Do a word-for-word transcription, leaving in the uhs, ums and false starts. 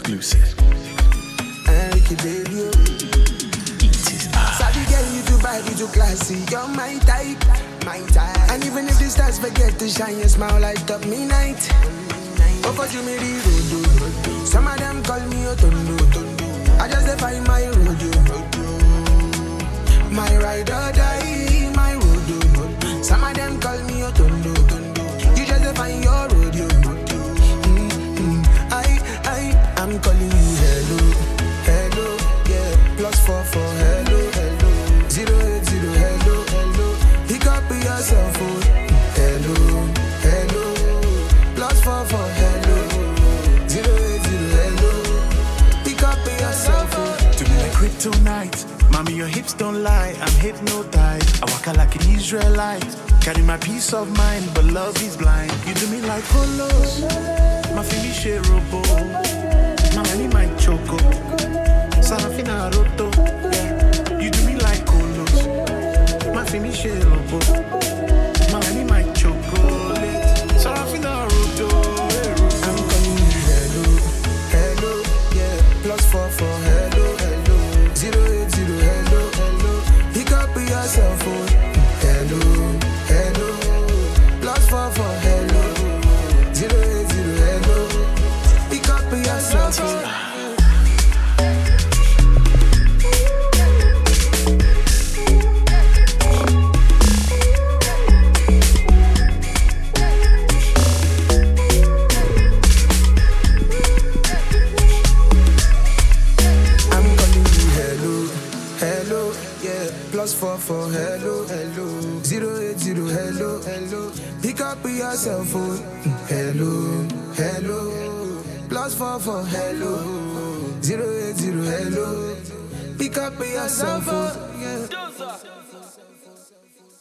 Exclusive. Enrique baby, It is I. Sabi girl, you too bad, you too classy. You're my type, my type. And even if the stars forget to shine, your smile light up me night. Oh, cause you me the road. Some of them call me Otondo. I just define my road. My ride or die, my road. Some of them call me Otondo. You just define your road. Mm-hmm. I, I, I'm calling you hello, hello, yeah. Plus four four, hello, hello. Zero eight zero, hello, hello. Pick up yourself, oh. Hello, hello. Plus four four, hello. Zero eight zero, hello. Pick up yourself, oh. To be like kryptonite. Mommy, your hips don't lie, I'm hypnotized. I walk like an Israelite. Carry my peace of mind, but love is blind. You do me like Colos. My feel share robo. My money my choco. Sarafina roto. Yeah. You do me like Colos. My feel share robo. My money my chocolate. Sarafina roto. I'm calling you hello, hello, yeah. Plus four four, hello, hello. Zero eight zero, hello, hello. Pick up yourself, oh. Hello, hello. Plus four four, hello. Zero eight zero, hello. Pick up yourself, oh. Plus four four, hello, hello. Zero eight zero, hello, hello. Pick up yourself, oh. Hello, hello. Plus four four, hello. Zero eight zero, hello. Pick up yourself, oh. Yeah.